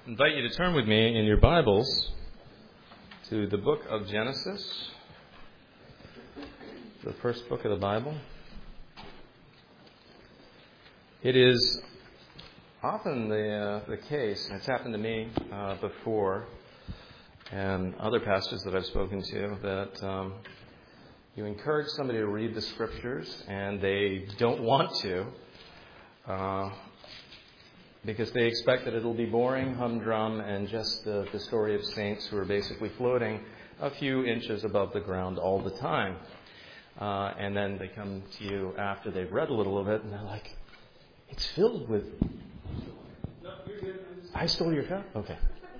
I invite you to turn with me in your Bibles to the book of Genesis, the first book of the Bible. It is often the case, and it's happened to me before, and other pastors that I've spoken to, that you encourage somebody to read the Scriptures, and they don't want to, because they expect that it'll be boring, humdrum, and just the story of saints who are basically floating a few inches above the ground all the time. And then they come to you after they've read a little of it, and they're like, it's filled with... No, you're good. I stole your cup? Okay.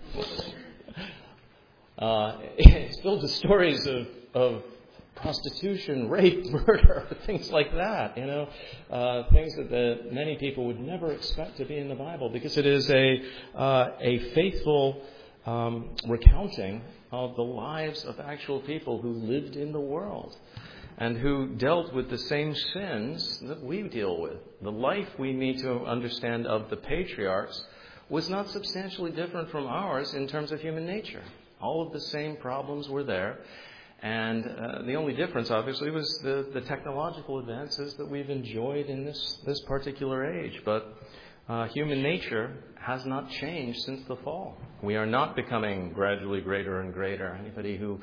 It's filled with stories of prostitution, rape, murder, things like that, things that many people would never expect to be in the Bible, because it is a faithful recounting of the lives of actual people who lived in the world and who dealt with the same sins that we deal with. The life we need to understand of the patriarchs was not substantially different from ours in terms of human nature. All of the same problems were there. And the only difference, obviously, was the technological advances that we've enjoyed in this particular age. But human nature has not changed since the fall. We are not becoming gradually greater and greater. Anybody who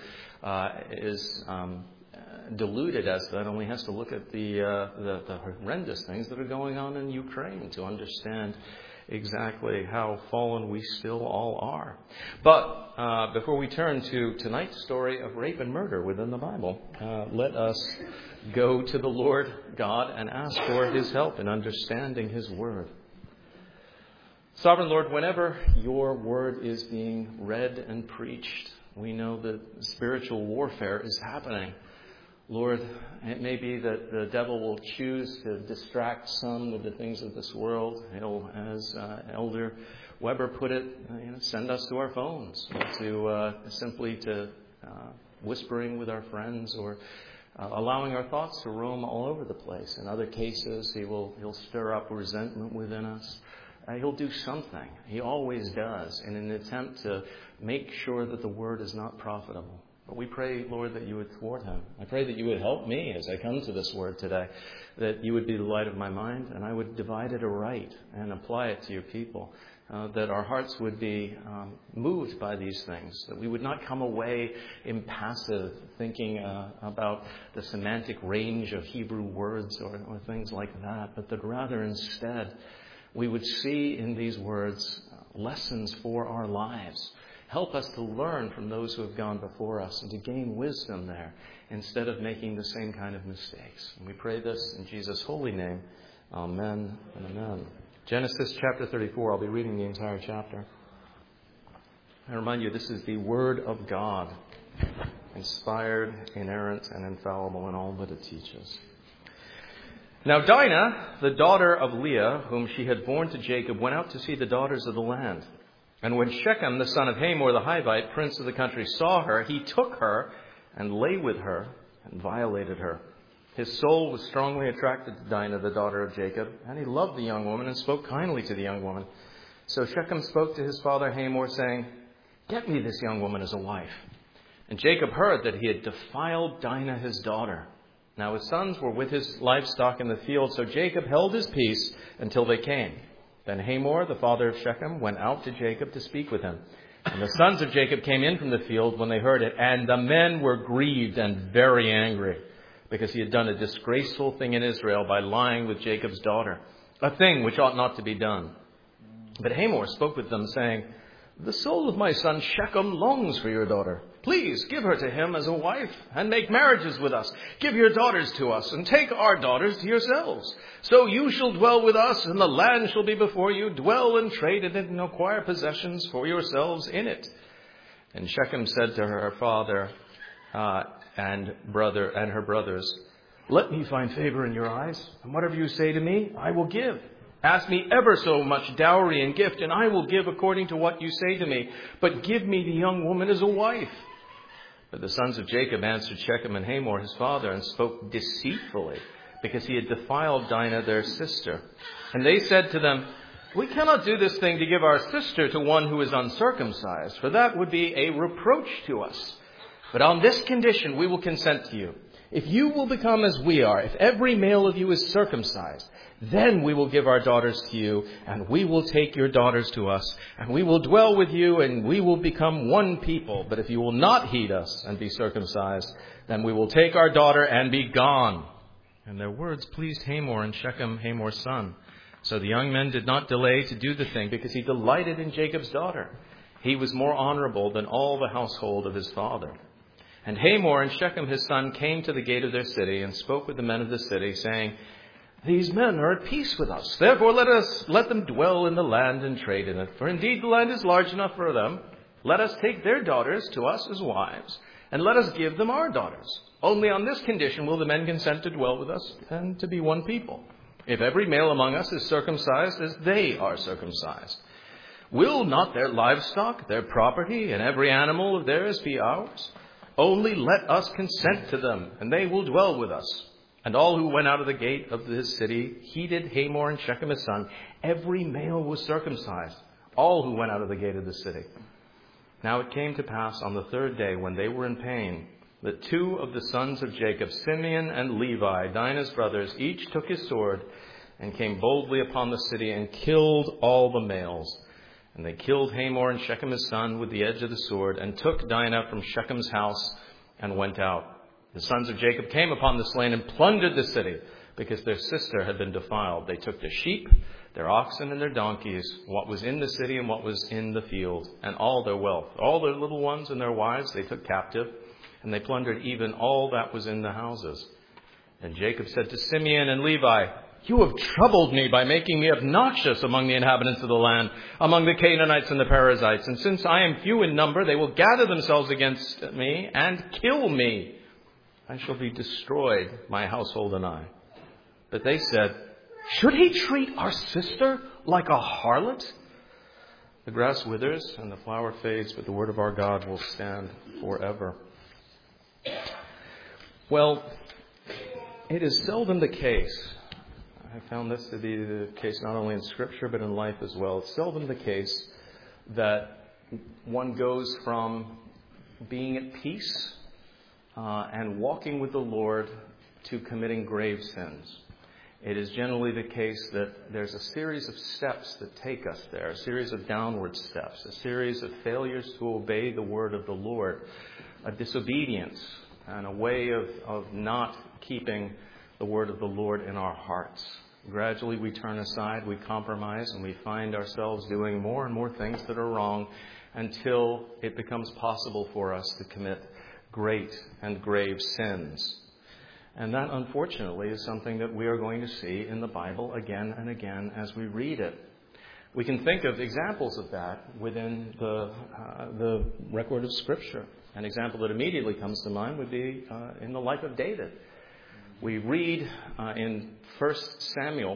is deluded as that only has to look at the horrendous things that are going on in Ukraine to understand exactly how fallen we still all are. But before we turn to tonight's story of rape and murder within the Bible, let us go to the Lord God and ask for His help in understanding His Word. Sovereign Lord, whenever Your Word is being read and preached, we know that spiritual warfare is happening. Lord, it may be that the devil will choose to distract some with the things of this world. He'll, as Elder Weber put it, send us to our phones, to simply to whispering with our friends, or allowing our thoughts to roam all over the place. In other cases, he'll stir up resentment within us. He'll do something. He always does, in an attempt to make sure that the word is not profitable. But we pray, Lord, that You would thwart him. I pray that You would help me as I come to this word today, that You would be the light of my mind, and I would divide it aright and apply it to Your people, that our hearts would be moved by these things, that we would not come away impassive thinking about the semantic range of Hebrew words or things like that, but that rather instead we would see in these words lessons for our lives. Help us to learn from those who have gone before us and to gain wisdom there instead of making the same kind of mistakes. And we pray this in Jesus' holy name. Amen and amen. Genesis chapter 34. I'll be reading the entire chapter. I remind you, this is the Word of God, inspired, inerrant, and infallible in all that it teaches. Now Dinah, the daughter of Leah, whom she had borne to Jacob, went out to see the daughters of the land. And when Shechem, the son of Hamor, the Hivite, prince of the country, saw her, he took her and lay with her and violated her. His soul was strongly attracted to Dinah, the daughter of Jacob, and he loved the young woman and spoke kindly to the young woman. So Shechem spoke to his father Hamor, saying, "Get me this young woman as a wife." And Jacob heard that he had defiled Dinah, his daughter. Now his sons were with his livestock in the field, so Jacob held his peace until they came. Then Hamor, the father of Shechem, went out to Jacob to speak with him. And the sons of Jacob came in from the field when they heard it, and the men were grieved and very angry, because he had done a disgraceful thing in Israel by lying with Jacob's daughter, a thing which ought not to be done. But Hamor spoke with them, saying, "The soul of my son Shechem longs for your daughter. Please give her to him as a wife and make marriages with us. Give your daughters to us and take our daughters to yourselves. So you shall dwell with us and the land shall be before you. Dwell and trade in it and acquire possessions for yourselves in it." And Shechem said to her father and her brothers, "Let me find favor in your eyes, and whatever you say to me, I will give. Ask me ever so much dowry and gift, and I will give according to what you say to me. But give me the young woman as a wife." But the sons of Jacob answered Shechem and Hamor his father and spoke deceitfully, because he had defiled Dinah their sister. And they said to them, We cannot do this thing to give our sister to one who is uncircumcised, for that would be a reproach to us. But on this condition we will consent to you. If you will become as we are, if every male of you is circumcised, then we will give our daughters to you, and we will take your daughters to us, and we will dwell with you, and we will become one people. But if you will not heed us and be circumcised, then we will take our daughter and be gone. And their words pleased Hamor and Shechem, Hamor's son. So the young men did not delay to do the thing, because he delighted in Jacob's daughter. He was more honorable than all the household of his father. And Hamor and Shechem his son came to the gate of their city and spoke with the men of the city, saying, These men are at peace with us. Therefore let them dwell in the land and trade in it. For indeed the land is large enough for them. Let us take their daughters to us as wives, and let us give them our daughters. Only on this condition will the men consent to dwell with us and to be one people. If every male among us is circumcised as they are circumcised, will not their livestock, their property, and every animal of theirs be ours? Only let us consent to them, and they will dwell with us. And all who went out of the gate of this city heeded Hamor and Shechem his son. Every male was circumcised, all who went out of the gate of the city. Now it came to pass on the third day, when they were in pain, that two of the sons of Jacob, Simeon and Levi, Dinah's brothers, each took his sword and came boldly upon the city and killed all the males. And they killed Hamor and Shechem his son with the edge of the sword, and took Dinah from Shechem's house and went out. The sons of Jacob came upon the slain and plundered the city, because their sister had been defiled. They took their sheep, their oxen, and their donkeys, what was in the city and what was in the field, and all their wealth. All their little ones and their wives they took captive, and they plundered even all that was in the houses. And Jacob said to Simeon and Levi, You have troubled me by making me obnoxious among the inhabitants of the land, among the Canaanites and the Perizzites. And since I am few in number, they will gather themselves against me and kill me. I shall be destroyed, my household and I. But they said, Should he treat our sister like a harlot? The grass withers and the flower fades, but the word of our God will stand forever. Well, it is seldom the case. I found this to be the case not only in Scripture but in life as well. It's seldom the case that one goes from being at peace and walking with the Lord to committing grave sins. It is generally the case that there's a series of steps that take us there, a series of downward steps, a series of failures to obey the word of the Lord, a disobedience, and a way of not keeping the word of the Lord in our hearts. Gradually we turn aside, we compromise, and we find ourselves doing more and more things that are wrong until it becomes possible for us to commit great and grave sins. And that, unfortunately, is something that we are going to see in the Bible again and again as we read it. We can think of examples of that within the record of Scripture. An example that immediately comes to mind would be in the life of David. We read in 2 Samuel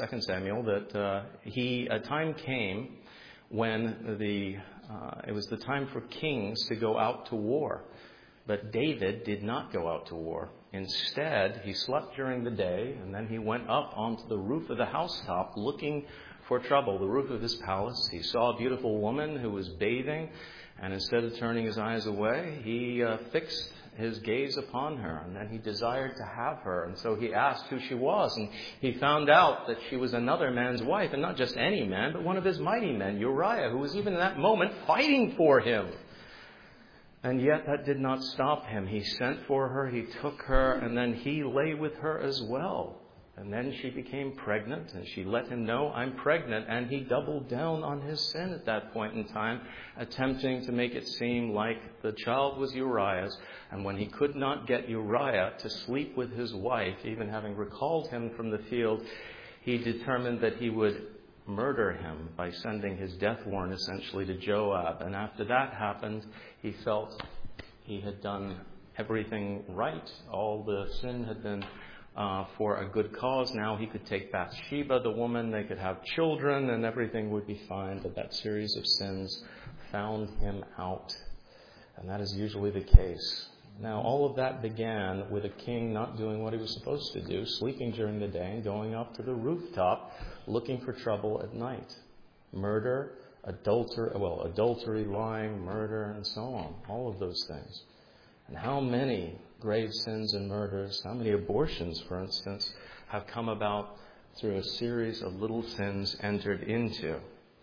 that a time came when it was the time for kings to go out to war. But David did not go out to war. Instead, he slept during the day, and then he went up onto the roof of the housetop looking for trouble, the roof of his palace. He saw a beautiful woman who was bathing, and instead of turning his eyes away, he fixed his gaze upon her, and then he desired to have her. And so he asked who she was, and he found out that she was another man's wife, and not just any man, but one of his mighty men, Uriah, who was even in that moment fighting for him. And yet that did not stop him. He sent for her, he took her, and then he lay with her as well. And then she became pregnant, and she let him know, I'm pregnant. And he doubled down on his sin at that point in time, attempting to make it seem like the child was Uriah's. And when he could not get Uriah to sleep with his wife, even having recalled him from the field, he determined that he would murder him by sending his death warrant essentially to Joab. And after that happened, he felt he had done everything right. All the sin had been for a good cause. Now he could take Bathsheba, the woman, they could have children, and everything would be fine. But that series of sins found him out. And that is usually the case. Now, all of that began with a king not doing what he was supposed to do, sleeping during the day and going up to the rooftop looking for trouble at night. Murder, adultery, lying, murder, and so on. All of those things. And how many grave sins and murders, how many abortions, for instance, have come about through a series of little sins entered into.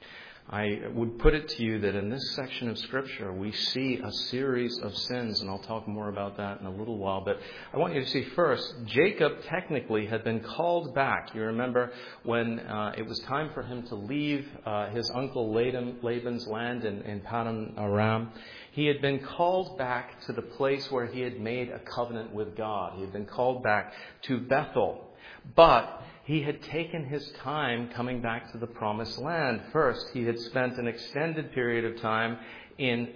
I would put it to you that in this section of Scripture, we see a series of sins, and I'll talk more about that in a little while. But I want you to see first, Jacob technically had been called back. You remember when it was time for him to leave his uncle Laban's land in Paddan Aram. He had been called back to the place where he had made a covenant with God. He had been called back to Bethel. But he had taken his time coming back to the promised land. First, he had spent an extended period of time in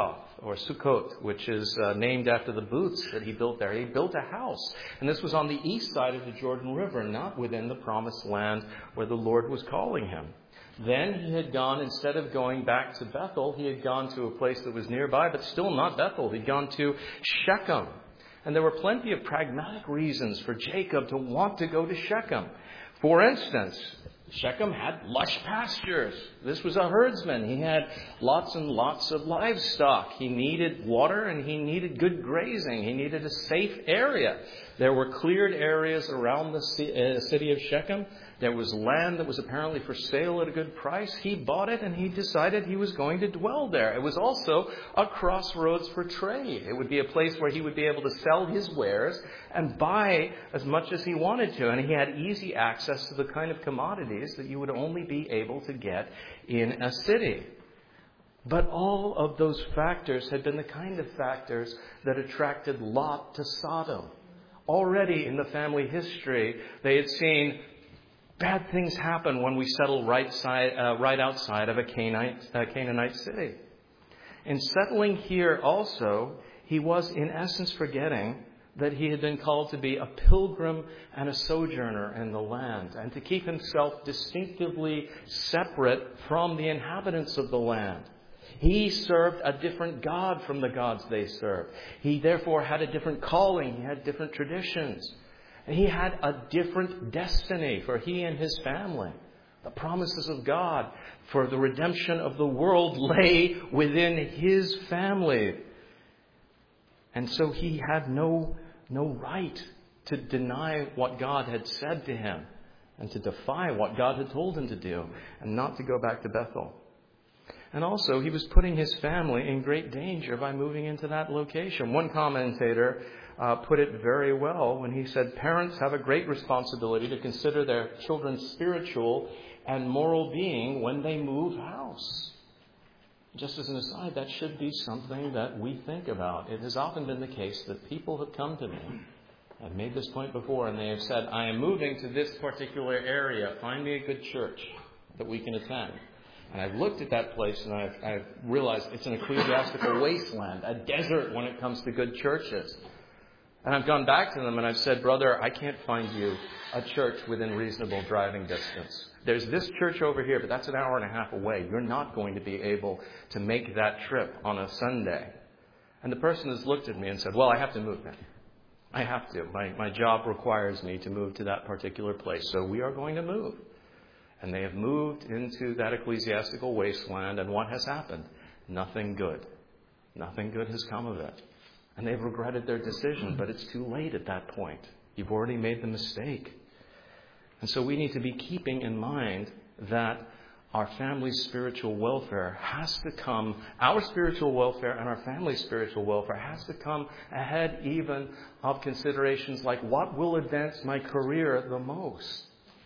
Sukkot, which is named after the booths that he built there. He built a house. And this was on the east side of the Jordan River, not within the promised land where the Lord was calling him. Then he had gone, instead of going back to Bethel, he had gone to a place that was nearby, but still not Bethel. He'd gone to Shechem. And there were plenty of pragmatic reasons for Jacob to want to go to Shechem. For instance, Shechem had lush pastures. This was a herdsman. He had lots and lots of livestock. He needed water and he needed good grazing. He needed a safe area. There were cleared areas around the city of Shechem. There was land that was apparently for sale at a good price. He bought it and he decided he was going to dwell there. It was also a crossroads for trade. It would be a place where he would be able to sell his wares and buy as much as he wanted to. And he had easy access to the kind of commodities that you would only be able to get in a city. But all of those factors had been the kind of factors that attracted Lot to Sodom. Already in the family history, they had seen bad things happen when we settle right outside of a Canaanite city. In settling here also, he was in essence forgetting that he had been called to be a pilgrim and a sojourner in the land, and to keep himself distinctively separate from the inhabitants of the land. He served a different God from the gods they served. He therefore had a different calling. He had different traditions. He had a different destiny for he and his family. The promises of God for the redemption of the world lay within his family. And so he had no right to deny what God had said to him and to defy what God had told him to do and not to go back to Bethel. And also, he was putting his family in great danger by moving into that location. One commentator put it very well when he said, parents have a great responsibility to consider their children's spiritual and moral being when they move house. Just as an aside, that should be something that we think about. It has often been the case that people have come to me, I've made this point before, and they have said, I am moving to this particular area. Find me a good church that we can attend. And I've looked at that place and I've realized it's an ecclesiastical wasteland, a desert when it comes to good churches. And I've gone back to them and I've said, brother, I can't find you a church within reasonable driving distance. There's this church over here, but that's an hour and a half away. You're not going to be able to make that trip on a Sunday. And the person has looked at me and said, well, I have to move then. I have to. My job requires me to move to that particular place. So we are going to move. And they have moved into that ecclesiastical wasteland. And what has happened? Nothing good. Nothing good has come of it. And they've regretted their decision, but it's too late at that point. You've already made the mistake. And so we need to be keeping in mind that our family's spiritual welfare has to come, our spiritual welfare and our family's spiritual welfare has to come ahead even of considerations like what will advance my career the most.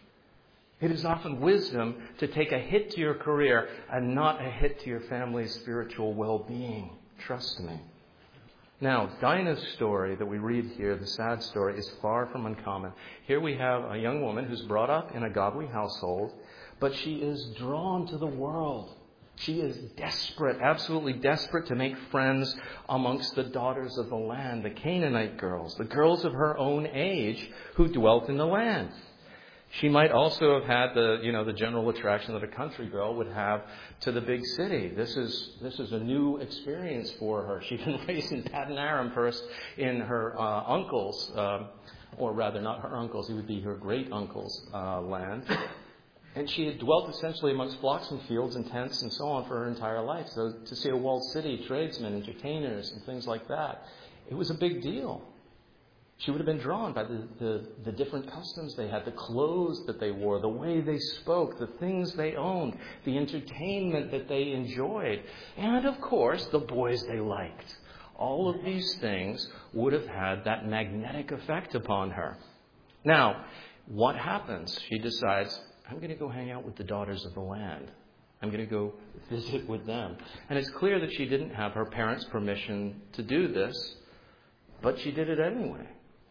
It is often wisdom to take a hit to your career and not a hit to your family's spiritual well-being. Trust me. Now, Dinah's story that we read here, the sad story, is far from uncommon. Here we have a young woman who's brought up in a godly household, but she is drawn to the world. She is desperate, absolutely desperate to make friends amongst the daughters of the land, the Canaanite girls, the girls of her own age who dwelt in the land. She might also have had the general attraction that a country girl would have to the big city. This is a new experience for her. She'd been raised in Paddan Aram first in her uncle's, or rather not her uncle's, it would be her great uncle's land. And she had dwelt essentially amongst flocks and fields and tents and so on for her entire life. So to see a walled city, tradesmen, entertainers, and things like that, it was a big deal. She would have been drawn by the different customs they had, the clothes that they wore, the way they spoke, the things they owned, the entertainment that they enjoyed, and, of course, the boys they liked. All of these things would have had that magnetic effect upon her. Now, what happens? She decides, I'm going to go hang out with the daughters of the land. I'm going to go visit with them. And it's clear that she didn't have her parents' permission to do this, but she did it anyway.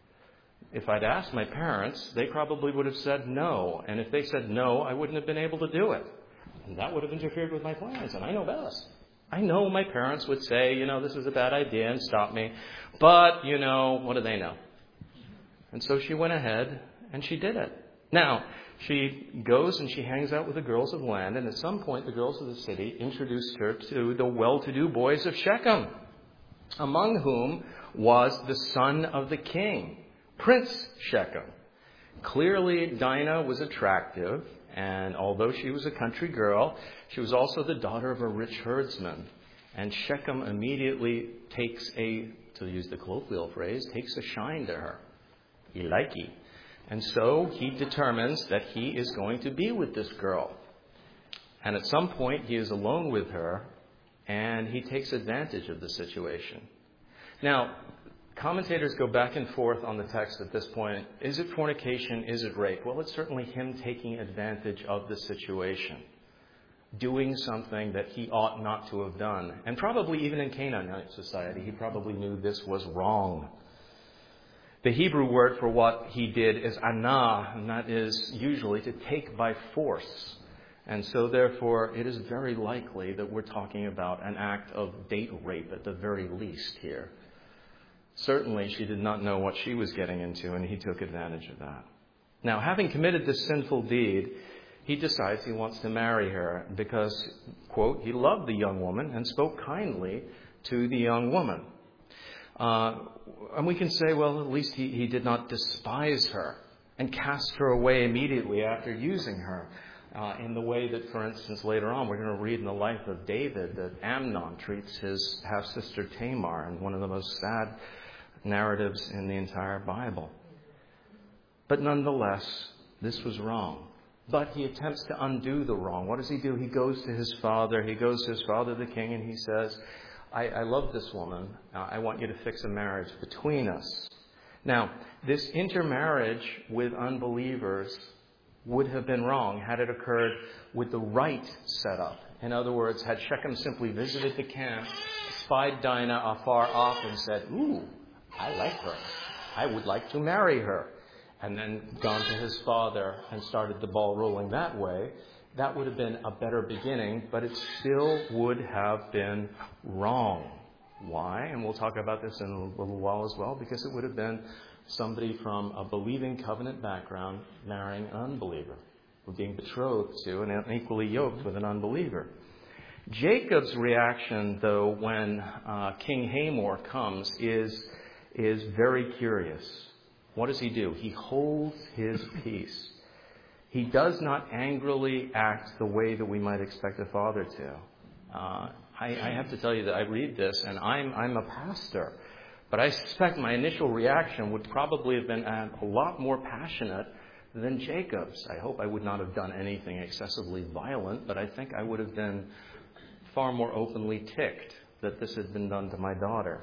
If I'd asked my parents, they probably would have said no. And if they said no, I wouldn't have been able to do it. And that would have interfered with my plans. And I know best. I know my parents would say, this is a bad idea and stop me. But, what do they know? And so she went ahead and she did it. Now, she goes and she hangs out with the girls of the land. And at some point, the girls of the city introduced her to the well-to-do boys of Shechem, among whom was the son of the king, Prince Shechem. Clearly, Dinah was attractive, and although she was a country girl, she was also the daughter of a rich herdsman. And Shechem immediately takes to use the colloquial phrase, takes a shine to her. He likey. And so he determines that he is going to be with this girl. And at some point, he is alone with her, and he takes advantage of the situation. Now, commentators go back and forth on the text at this point. Is it fornication? Is it rape? Well, it's certainly him taking advantage of the situation, doing something that he ought not to have done. And probably even in Canaanite society, he probably knew this was wrong. The Hebrew word for what he did is anah, and that is usually to take by force. And so, therefore, it is very likely that we're talking about an act of date rape at the very least here. Certainly, she did not know what she was getting into, and he took advantage of that. Now, having committed this sinful deed, he decides he wants to marry her because, quote, he loved the young woman and spoke kindly to the young woman. And we can say, well, at least he did not despise her and cast her away immediately after using her. In the way that, for instance, later on we're going to read in the life of David that Amnon treats his half-sister Tamar in one of the most sad narratives in the entire Bible. But nonetheless, this was wrong. But he attempts to undo the wrong. What does he do? He goes to his father. He goes to his father, the king, and he says, I love this woman. I want you to fix a marriage between us. Now, this intermarriage with unbelievers would have been wrong had it occurred with the right setup. In other words, had Shechem simply visited the camp, spied Dinah afar off and said, ooh, I like her. I would like to marry her. And then gone to his father and started the ball rolling that way, that would have been a better beginning, but it still would have been wrong. Why? And we'll talk about this in a little while as well, because it would have been somebody from a believing covenant background marrying an unbeliever, or being betrothed to and unequally yoked with an unbeliever. Jacob's reaction, though, when King Hamor comes, is very curious. What does he do? He holds his peace. He does not angrily act the way that we might expect a father to. I have to tell you that I read this, and I'm a pastor, but I suspect my initial reaction would probably have been a lot more passionate than Jacob's. I hope I would not have done anything excessively violent, but I think I would have been far more openly ticked that this had been done to my daughter.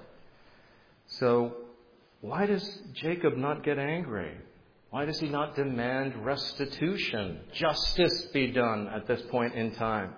So, why does Jacob not get angry? Why does he not demand restitution, justice be done at this point in time?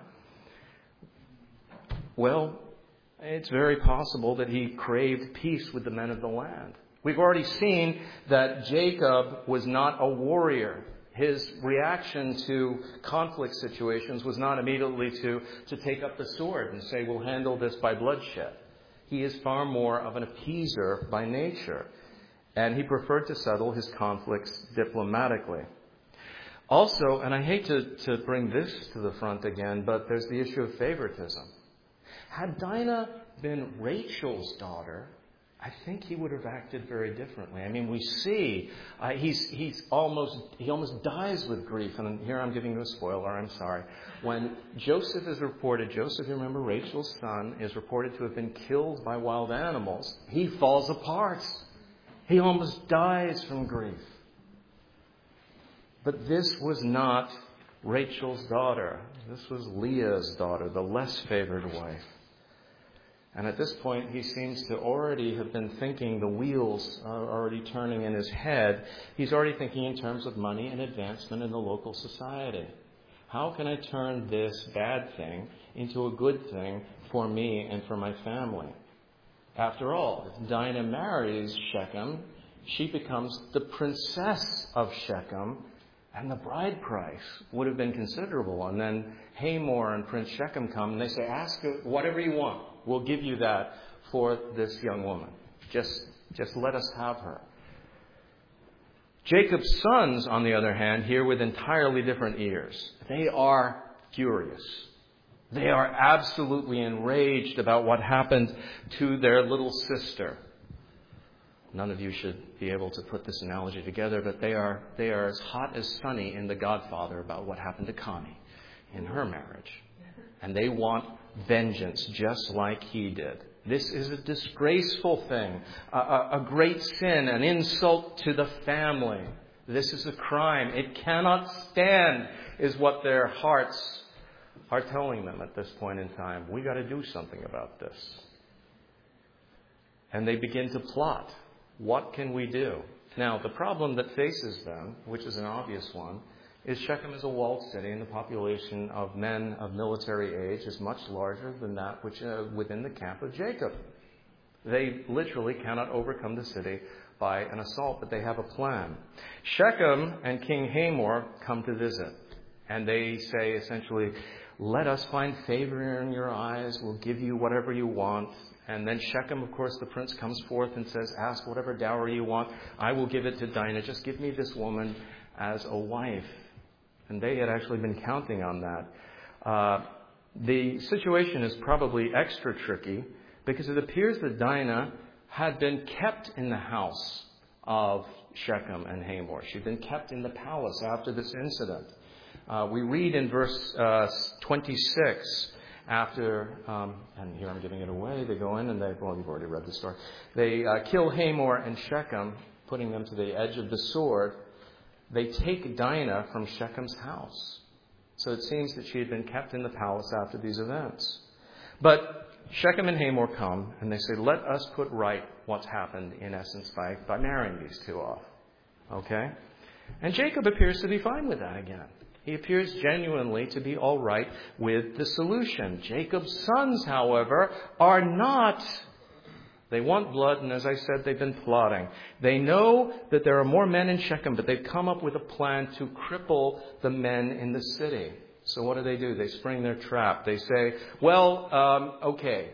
Well, it's very possible that he craved peace with the men of the land. We've already seen that Jacob was not a warrior. His reaction to conflict situations was not immediately to take up the sword and say, we'll handle this by bloodshed. He is far more of an appeaser by nature. And he preferred to settle his conflicts diplomatically. Also, and I hate to bring this to the front again, but there's the issue of favoritism. Had Dinah been Rachel's daughter, I think he would have acted very differently. I mean, we see he almost dies with grief. And here I'm giving you a spoiler, I'm sorry. When Joseph, you remember Rachel's son, is reported to have been killed by wild animals, he falls apart. He almost dies from grief. But this was not Rachel's daughter. This was Leah's daughter, the less favored wife. And at this point, he seems to already have been thinking, the wheels are already turning in his head. He's already thinking in terms of money and advancement in the local society. How can I turn this bad thing into a good thing for me and for my family? After all, if Dinah marries Shechem, she becomes the princess of Shechem, and the bride price would have been considerable. And then Hamor and Prince Shechem come and they say, ask her whatever you want. We'll give you that for this young woman. Just let us have her. Jacob's sons, on the other hand, hear with entirely different ears. They are furious. They are absolutely enraged about what happened to their little sister. None of you should be able to put this analogy together, but they are as hot as Sonny in The Godfather about what happened to Connie in her marriage. And they want vengeance just like he did. This is a disgraceful thing, a great sin, an insult to the family. This is a crime. It cannot stand, is what their hearts are telling them at this point in time. We got to do something about this. And they begin to plot. What can we do? Now, the problem that faces them, which is an obvious one, is Shechem is a walled city, and the population of men of military age is much larger than that which within the camp of Jacob. They literally cannot overcome the city by an assault, but they have a plan. Shechem and King Hamor come to visit, and they say essentially, let us find favor in your eyes, we'll give you whatever you want. And then Shechem, of course, the prince comes forth and says, ask whatever dowry you want, I will give it to Dinah, just give me this woman as a wife. And they had actually been counting on that. The situation is probably extra tricky because it appears that Dinah had been kept in the house of Shechem and Hamor. She'd been kept in the palace after this incident. We read in verse 26, after, and here I'm giving it away, they go in and you've already read the story. They kill Hamor and Shechem, putting them to the edge of the sword. They take Dinah from Shechem's house. So it seems that she had been kept in the palace after these events. But Shechem and Hamor come and they say, let us put right what's happened, in essence, by marrying these two off. Okay? And Jacob appears to be fine with that again. He appears genuinely to be all right with the solution. Jacob's sons, however, are not. They want blood, and as I said, they've been plotting. They know that there are more men in Shechem, but they've come up with a plan to cripple the men in the city. So what do? They spring their trap. They say, well, okay,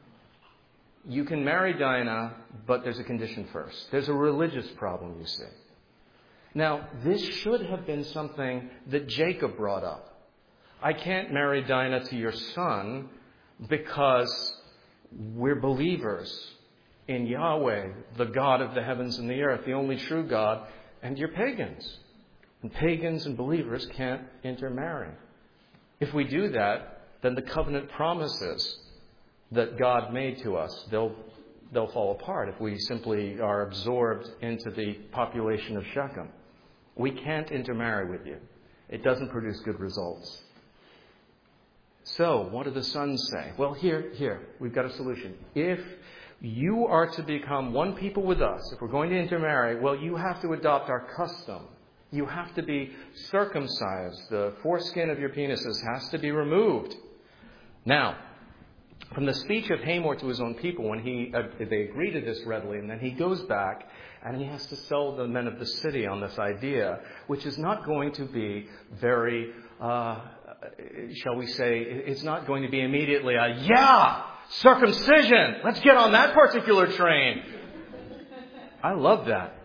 you can marry Dinah, but there's a condition first. There's a religious problem, you see. Now, this should have been something that Jacob brought up. I can't marry Dinah to your son because we're believers in Yahweh, the God of the heavens and the earth, the only true God, and you're pagans. And pagans and believers can't intermarry. If we do that, then the covenant promises that God made to us, they'll fall apart if we simply are absorbed into the population of Shechem. We can't intermarry with you. It doesn't produce good results. So, what do the sons say? Well, here, we've got a solution. If you are to become one people with us, if we're going to intermarry, well, you have to adopt our custom. You have to be circumcised. The foreskin of your penises has to be removed. Now, from the speech of Hamor to his own people, when they agree to this readily, and then he goes back and he has to sell the men of the city on this idea, which is not going to be very, shall we say, it's not going to be immediately circumcision! Let's get on that particular train! I love that.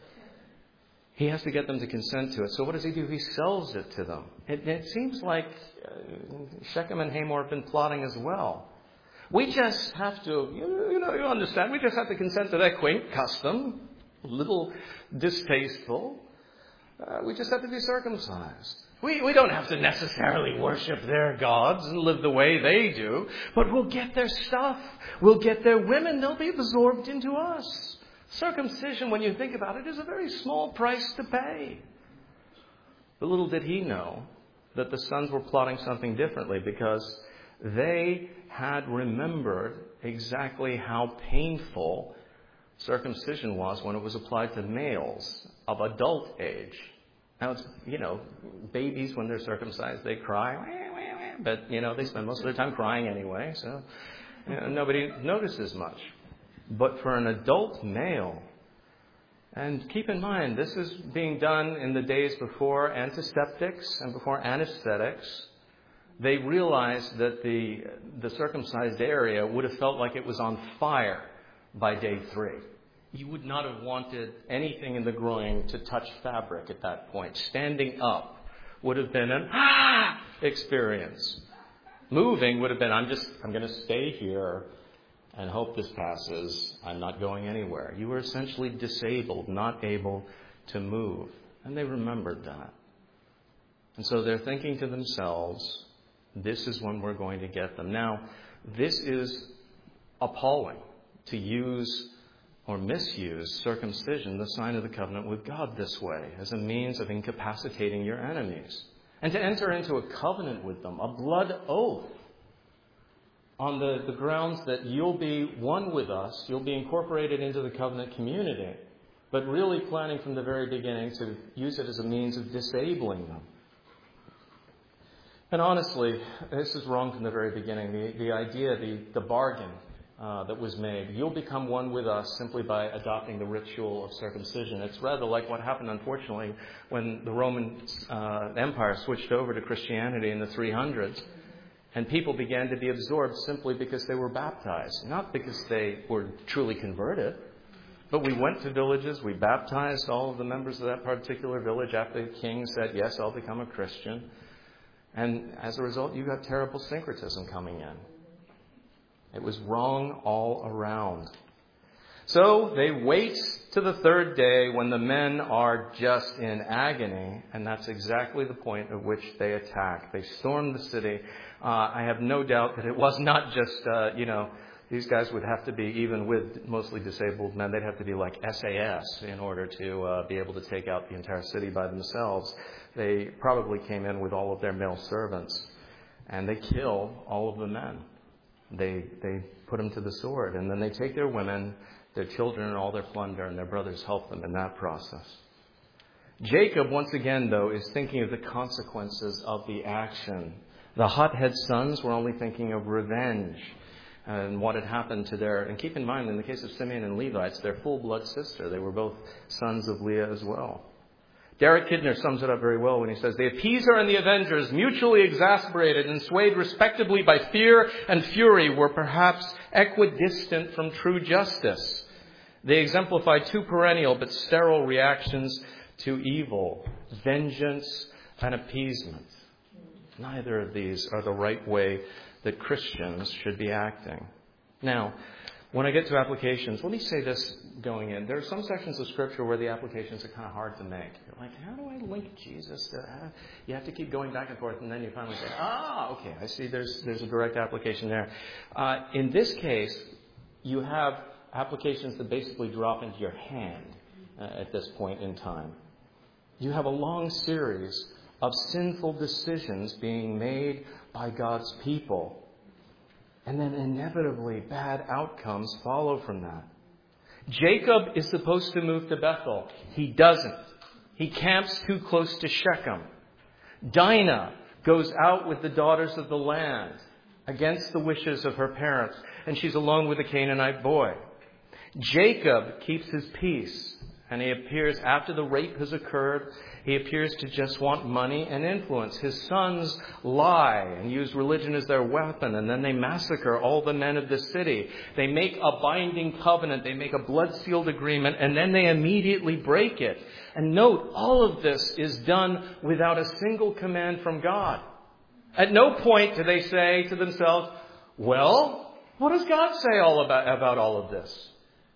He has to get them to consent to it. So what does he do? He sells it to them. It seems like Shechem and Hamor have been plotting as well. We just have to, you understand, we just have to consent to that quaint custom, a little distasteful. We just have to be circumcised. We don't have to necessarily worship their gods and live the way they do, but we'll get their stuff. We'll get their women. They'll be absorbed into us. Circumcision, when you think about it, is a very small price to pay. But little did he know that the sons were plotting something differently, because they had remembered exactly how painful circumcision was when it was applied to males of adult age. Now, it's, babies, when they're circumcised, they cry, but, they spend most of their time crying anyway, so nobody notices much. But for an adult male, and keep in mind, this is being done in the days before antiseptics and before anesthetics. They realized that the circumcised area would have felt like it was on fire by day 3. You would not have wanted anything in the groin to touch fabric at that point. Standing up would have been an experience. Moving would have been, I'm going to stay here and hope this passes. I'm not going anywhere. You were essentially disabled, not able to move. And they remembered that. And so they're thinking to themselves, this is when we're going to get them. Now, this is appalling, to use or misuse circumcision, the sign of the covenant with God, this way, as a means of incapacitating your enemies. And to enter into a covenant with them, a blood oath, on the grounds that you'll be one with us, you'll be incorporated into the covenant community, but really planning from the very beginning to use it as a means of disabling them. And honestly, this is wrong from the very beginning. The idea, the bargain that was made, you'll become one with us simply by adopting the ritual of circumcision. It's rather like what happened, unfortunately, when the Roman Empire switched over to Christianity in the 300s. And people began to be absorbed simply because they were baptized, not because they were truly converted. But we went to villages, we baptized all of the members of that particular village after the king said, yes, I'll become a Christian. And as a result, you got terrible syncretism coming in. It was wrong all around. So they wait to the 3rd day when the men are just in agony, and that's exactly the point at which they attack. They storm the city. I have no doubt that it was not just, these guys would have to be, even with mostly disabled men, they'd have to be like SAS in order to be able to take out the entire city by themselves. They probably came in with all of their male servants, and they kill all of the men. They put them to the sword, and then they take their women, their children, and all their plunder, and their brothers help them in that process. Jacob, once again, though, is thinking of the consequences of the action. The hothead sons were only thinking of revenge and what had happened to their... And keep in mind, in the case of Simeon and Levi, it's their full-blood sister. They were both sons of Leah as well. Derek Kidner sums it up very well when he says, the appeaser and the avengers, mutually exasperated and swayed respectively by fear and fury, were perhaps equidistant from true justice. They exemplify 2 perennial but sterile reactions to evil, vengeance and appeasement. Neither of these are the right way that Christians should be acting. Now, when I get to applications, let me say this going in. There are some sections of Scripture where the applications are kind of hard to make. You're like, how do I link Jesus to that? You have to keep going back and forth, and then you finally say, okay, I see there's a direct application there. In this case, you have applications that basically drop into your hand at this point in time. You have a long series of sinful decisions being made by God's people. And then inevitably bad outcomes follow from that. Jacob is supposed to move to Bethel. He doesn't. He camps too close to Shechem. Dinah goes out with the daughters of the land against the wishes of her parents, and she's alone with a Canaanite boy. Jacob keeps his peace, and he appears, after the rape has occurred, he appears to just want money and influence. His sons lie and use religion as their weapon, and then they massacre all the men of the city. They make a binding covenant. They make a blood-sealed agreement, and then they immediately break it. And note, all of this is done without a single command from God. At no point do they say to themselves, well, What does God say about all of this?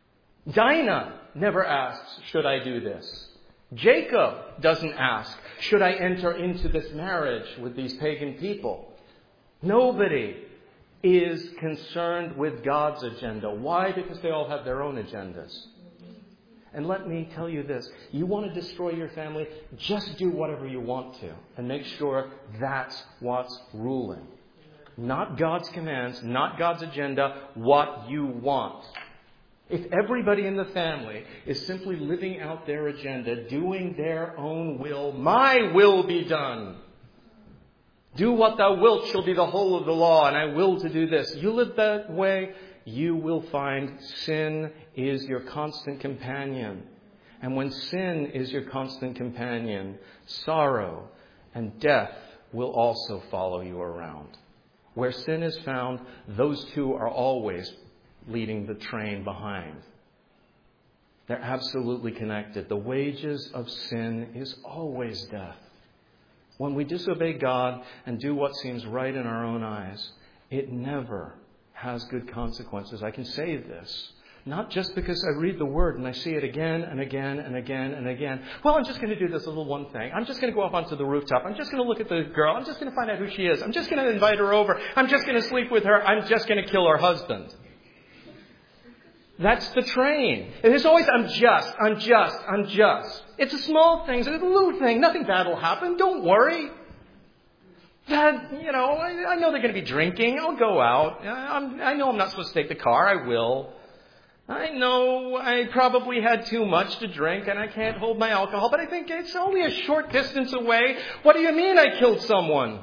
Dinah never asks, should I do this? Jacob doesn't ask, should I enter into this marriage with these pagan people? Nobody is concerned with God's agenda. Why? Because they all have their own agendas. And let me tell you this. You want to destroy your family? Just do whatever you want to. And make sure that's what's ruling. Not God's commands, not God's agenda, what you want. If everybody in the family is simply living out their agenda, doing their own will, my will be done. Do what thou wilt shall be the whole of the law, and I will to do this. You live that way, you will find sin is your constant companion. And when sin is your constant companion, sorrow and death will also follow you around. Where sin is found, those two are always leading the train behind. They're absolutely connected. The wages of sin is always death. When we disobey God and do what seems right in our own eyes, it never has good consequences. I can say this, not just because I read the Word and I see it again and again and again and again. Well, I'm just going to do this little one thing. I'm just going to go up onto the rooftop. I'm just going to look at the girl. I'm just going to find out who she is. I'm just going to invite her over. I'm just going to sleep with her. I'm just going to kill her husband. That's the train. There's always, I'm just. It's a small thing. It's a little thing. Nothing bad will happen. Don't worry. Dad, I know they're going to be drinking. I'll go out. I know I'm not supposed to take the car. I will. I know I probably had too much to drink and I can't hold my alcohol, but I think it's only a short distance away. What do you mean I killed someone?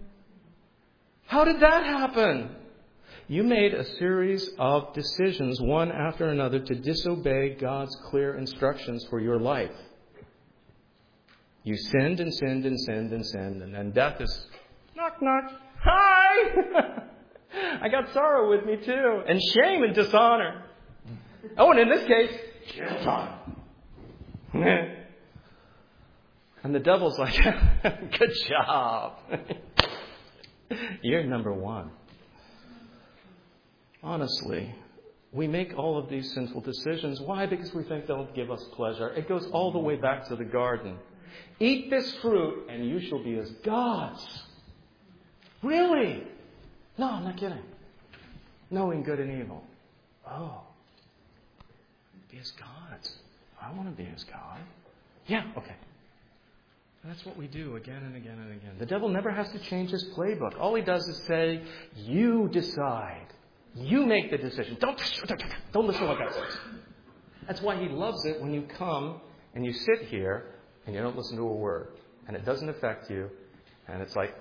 How did that happen? You made a series of decisions, one after another, to disobey God's clear instructions for your life. You sinned and sinned and sinned and sinned, and then death is, knock, knock, hi! I got sorrow with me too, and shame and dishonor. Oh, and in this case, dishonor. And the devil's like, good job. You're number one. Honestly, we make all of these sinful decisions. Why? Because we think they'll give us pleasure. It goes all the way back to the garden. Eat this fruit and you shall be as gods. Really? No, I'm not kidding. Knowing good and evil. Oh. Be as gods. I want to be as God. Yeah, okay. And that's what we do again and again and again. The devil never has to change his playbook. All he does is say, you decide. You make the decision. Don't listen to what God says. That's why he loves it when you come and you sit here and you don't listen to a word. And it doesn't affect you. And it's like,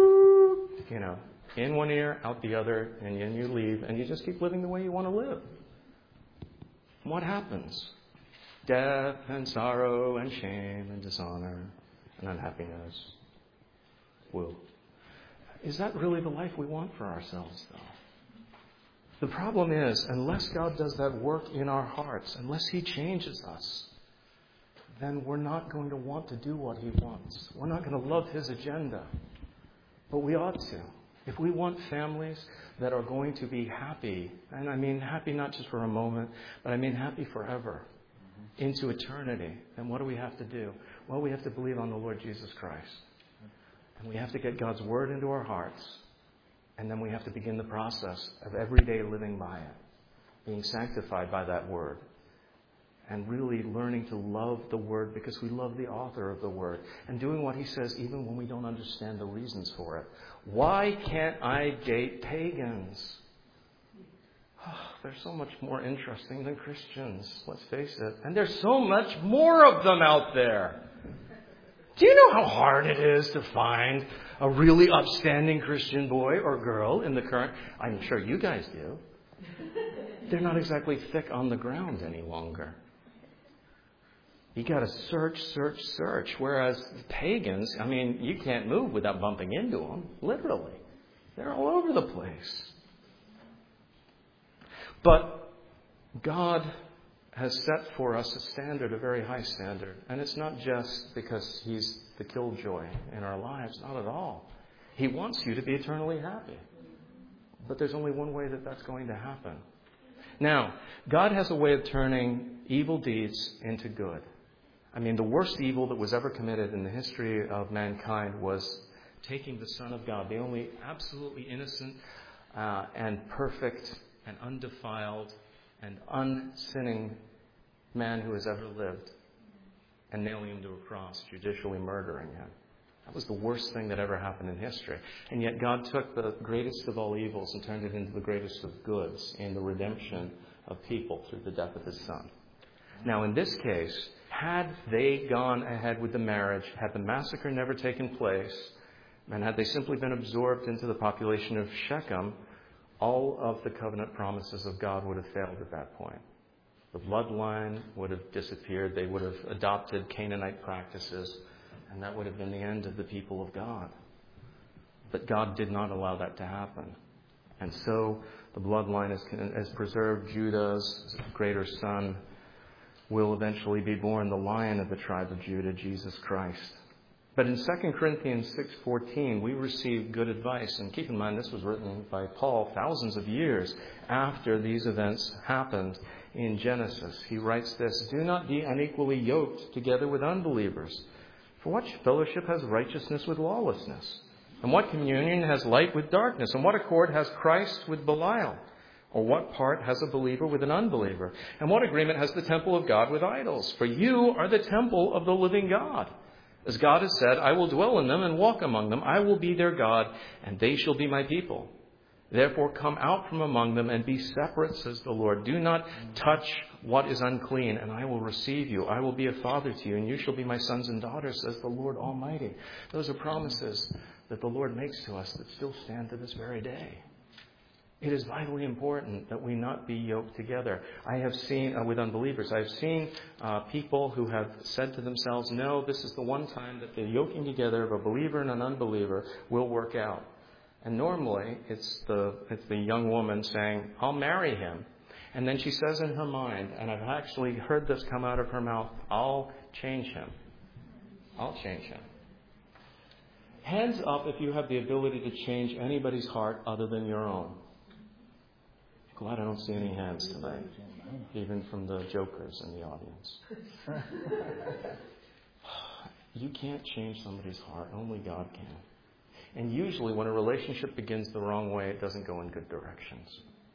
in one ear, out the other, and then you leave. And you just keep living the way you want to live. What happens? Death and sorrow and shame and dishonor and unhappiness. Woo. Is that really the life we want for ourselves, though? The problem is, unless God does that work in our hearts, unless He changes us, then we're not going to want to do what He wants. We're not going to love His agenda. But we ought to. If we want families that are going to be happy, and I mean happy not just for a moment, but I mean happy forever, into eternity, then what do we have to do? Well, we have to believe on the Lord Jesus Christ. And we have to get God's Word into our hearts. And then we have to begin the process of everyday living by it, being sanctified by that Word, and really learning to love the Word because we love the author of the Word, and doing what He says even when we don't understand the reasons for it. Why can't I date pagans? Oh, they're so much more interesting than Christians, let's face it. And there's so much more of them out there. Do you know how hard it is to find a really upstanding Christian boy or girl in the current? I'm sure you guys do. They're not exactly thick on the ground any longer. You got to search. Whereas pagans, you can't move without bumping into them. Literally. They're all over the place. But God has set for us a standard, a very high standard. And it's not just because He's the killjoy in our lives. Not at all. He wants you to be eternally happy. But there's only one way that that's going to happen. Now, God has a way of turning evil deeds into good. I mean, the worst evil that was ever committed in the history of mankind was taking the Son of God, the only absolutely innocent and perfect and undefiled and unsinning man who has ever lived, and nailing him to a cross, judicially murdering him. That was the worst thing that ever happened in history. And yet God took the greatest of all evils and turned it into the greatest of goods in the redemption of people through the death of His Son. Now, in this case, had they gone ahead with the marriage, had the massacre never taken place, and had they simply been absorbed into the population of Shechem, all of the covenant promises of God would have failed at that point. The bloodline would have disappeared. They would have adopted Canaanite practices, and that would have been the end of the people of God. But God did not allow that to happen. And so the bloodline is preserved. Judah's greater son will eventually be born, the Lion of the tribe of Judah, Jesus Christ. But in 2 Corinthians 6:14, we receive good advice. And keep in mind, this was written by Paul thousands of years after these events happened in Genesis. He writes this, "Do not be unequally yoked together with unbelievers. For what fellowship has righteousness with lawlessness? And what communion has light with darkness? And what accord has Christ with Belial? Or what part has a believer with an unbeliever? And what agreement has the temple of God with idols? For you are the temple of the living God. As God has said, I will dwell in them and walk among them. I will be their God, and they shall be my people. Therefore come out from among them and be separate, says the Lord. Do not touch what is unclean, and I will receive you. I will be a father to you, and you shall be my sons and daughters, says the Lord Almighty." Those are promises that the Lord makes to us that still stand to this very day. It is vitally important that we not be yoked together. I have seen, with unbelievers, I have seen people who have said to themselves, no, this is the one time that the yoking together of a believer and an unbeliever will work out. And normally, it's the young woman saying, I'll marry him. And then she says in her mind, and I've actually heard this come out of her mouth, I'll change him. I'll change him. Hands up if you have the ability to change anybody's heart other than your own. Glad I don't see any hands today, even from the jokers in the audience. You can't change somebody's heart. Only God can. And usually when a relationship begins the wrong way, it doesn't go in good directions.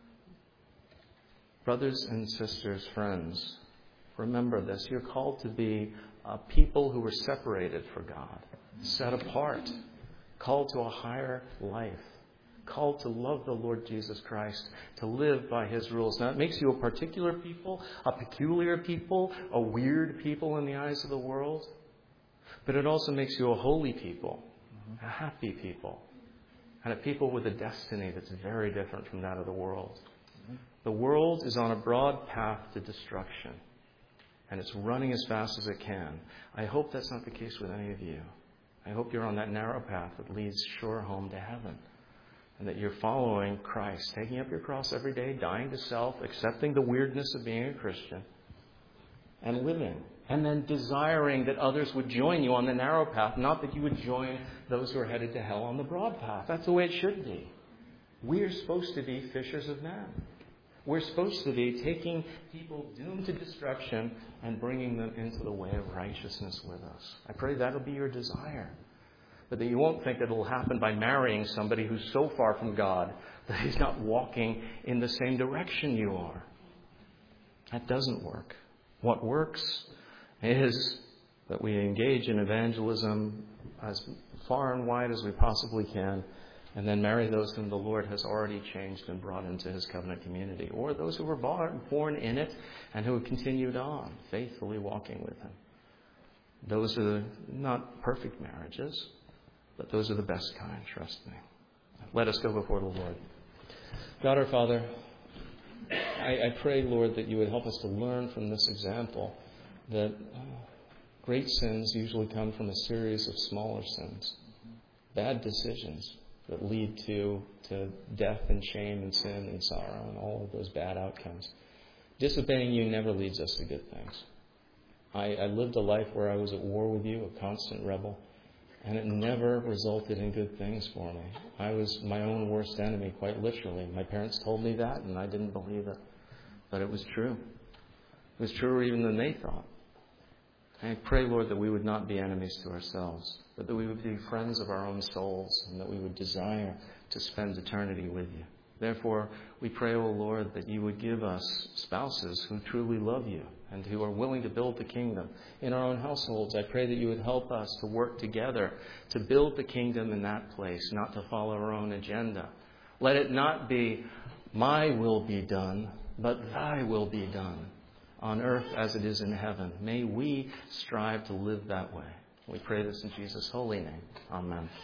Brothers and sisters, friends, remember this. You're called to be people who were separated for God, set apart, called to a higher life, called to love the Lord Jesus Christ, to live by His rules. Now, it makes you a particular people, a peculiar people, a weird people in the eyes of the world. But it also makes you a holy people, a happy people, and a people with a destiny that's very different from that of the world. The world is on a broad path to destruction, and it's running as fast as it can. I hope that's not the case with any of you. I hope you're on that narrow path that leads sure home to heaven, and that you're following Christ, taking up your cross every day, dying to self, accepting the weirdness of being a Christian, and living. And then desiring that others would join you on the narrow path, not that you would join those who are headed to hell on the broad path. That's the way it should be. We're supposed to be fishers of men. We're supposed to be taking people doomed to destruction and bringing them into the way of righteousness with us. I pray that'll be your desire. But that you won't think that it'll happen by marrying somebody who's so far from God that he's not walking in the same direction you are. That doesn't work. What works is that we engage in evangelism as far and wide as we possibly can, and then marry those whom the Lord has already changed and brought into His covenant community, or those who were born in it and who have continued on, faithfully walking with Him. Those are not perfect marriages, but those are the best kind, trust me. Let us go before the Lord. God our Father, I pray, Lord, that you would help us to learn from this example that great sins usually come from a series of smaller sins, bad decisions that lead to death and shame and sin and sorrow and all of those bad outcomes. Disobeying you never leads us to good things. I lived a life where I was at war with you, a constant rebel. And it never resulted in good things for me. I was my own worst enemy, quite literally. My parents told me that, and I didn't believe it. But it was true. It was truer even than they thought. I pray, Lord, that we would not be enemies to ourselves, but that we would be friends of our own souls, and that we would desire to spend eternity with you. Therefore, we pray, O Lord, that you would give us spouses who truly love you and who are willing to build the kingdom. In our own households, I pray that you would help us to work together to build the kingdom in that place, not to follow our own agenda. Let it not be my will be done, but thy will be done, on earth as it is in heaven. May we strive to live that way. We pray this in Jesus' holy name. Amen.